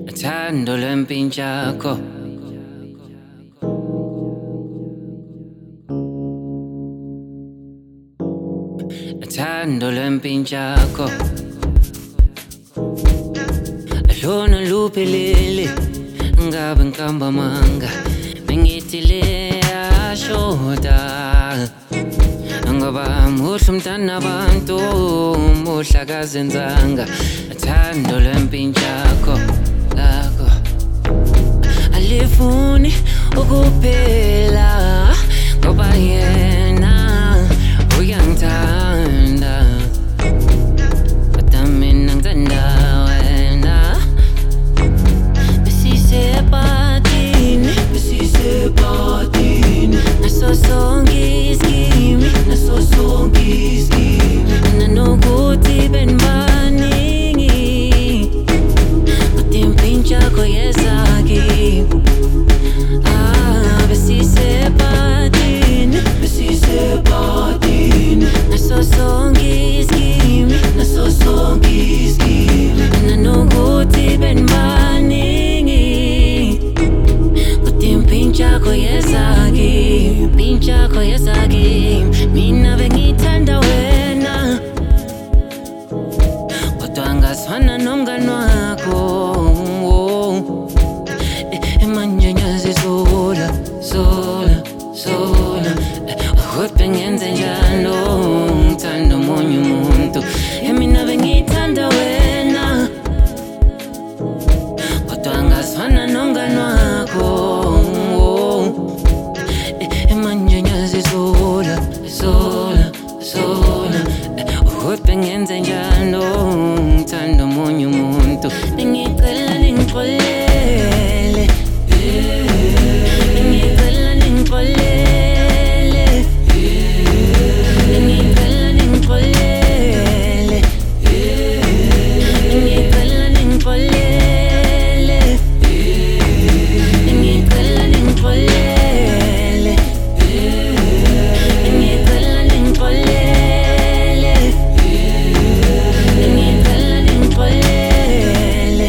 Thando lwempintshakho thando lwempintshakho lona luphelele ngabe nkamba manga bengithi le ashoda ngoba muhle umntana abantu muhle akazenzanga thando lwempintshakho lakho alifuni ukuphela ngoba yena uyangithanda kodwa mina ngithanda wena besisebhadini naso sonke iskimi nanokuthi benibaningi kodwa impintshakho yezakhi besisebhadini naso sonke iskimi nanokuthi benibaningi kodwa impintshakho yezakhi mina bengithanda wena kodwa angazifana nomngani wakho emanjenyazi sola kodwa ngenze njalo ngithanda omunye umuntu mina bengithanda wena kodwa angazifana nomngani wakho emanjenyazi sola kodwa ngenze njalo ngithanda omunye umuntu bengicela ningixolele bengicela ningixolele bengicela ningixolele bengicela ningixolele bengicela ningixolele bengicela ningixolele bengicela ningixolele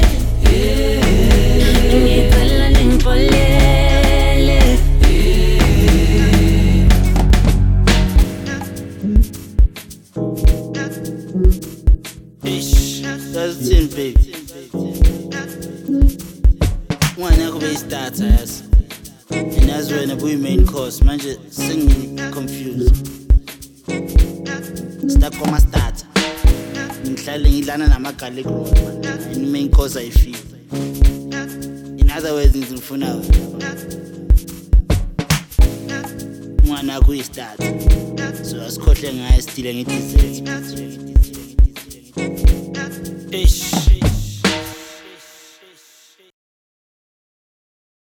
bengicela ningixolele That's it, baby. One I could be starter, yes. And that's when the boy main course, man, just singing confused. Stuck on my start. Ngihlale ngidlana namagalikho and main course I feel. In other words, ngizifuna one I could start. So asikhohle ngaye still ngithi ish